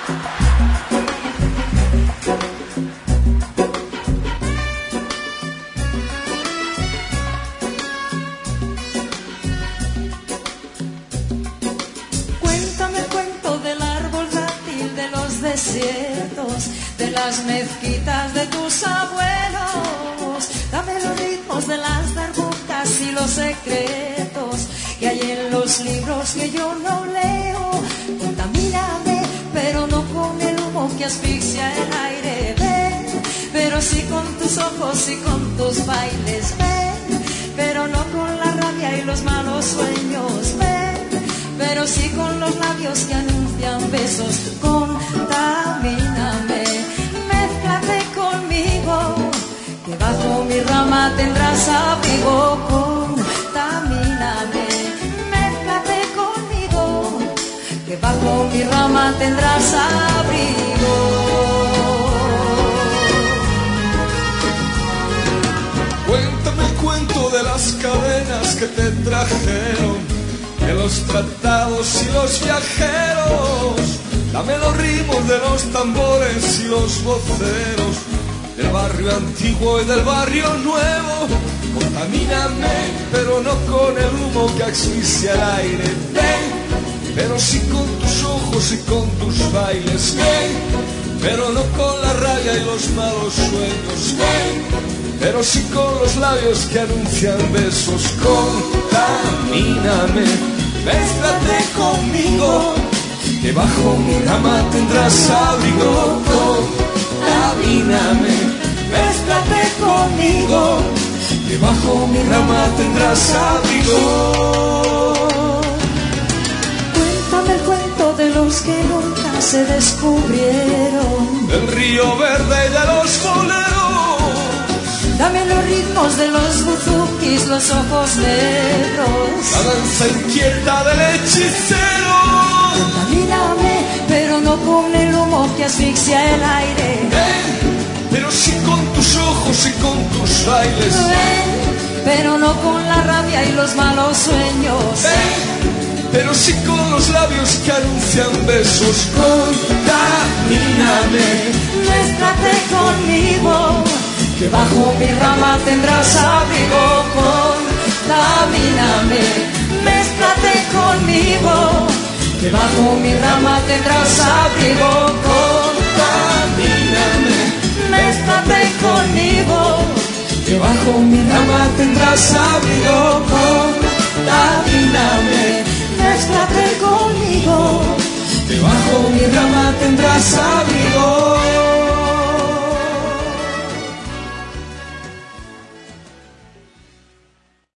De las mezquitas de tus abuelos, dame los ritmos de las darbucas y los secretos que hay en los libros que yo no leo. Contamíname, pero no con el humo que asfixia el aire, ven, pero sí con tus ojos y con tus bailes, ven, pero no con la rabia y los malos sueños, ven, pero sí con los labios que anuncian besos. Contamíname, mézclate conmigo, que bajo mi rama tendrás abrigo. Contamíname, mézclate conmigo, que bajo mi rama tendrás abrigo. Cuéntame el cuento de las cadenas que te trajeron, de los tratados y los viajeros. Dame los ritmos de los tambores y los voceros, del barrio antiguo y del barrio nuevo. Contamíname, pero no con el humo que asfixia el aire, ven, pero sí con tus ojos y con tus bailes, ven, pero no con la rabia y los malos sueños, ven, pero sí con los labios que anuncian besos. Contamíname, mézclate conmigo, que bajo mi rama tendrás abrigo. Contamíname, mézclate conmigo, que bajo mi rama tendrás abrigo. Cuéntame el cuento de los que nunca se descubrieron, del río verde y de los boleros. Dame los ritmos de los buzukis, los ojos negros, la danza inquieta del hechicero. Contamíname, pero no con el humo que asfixia el aire, pero sí con tus ojos y con tus bailes, pero no con la rabia y los malos sueños, pero sí con los labios que anuncian besos. Contamíname, mézclate conmigo, que bajo mi rama tendrás abrigo. Contamíname, mézclate conmigo, que bajo mi rama tendrás abrigo. Contamíname, mézclate conmigo, que bajo mi rama tendrás abrigo. Contamíname, mézclate conmigo, que bajo mi rama tendrás abrigo.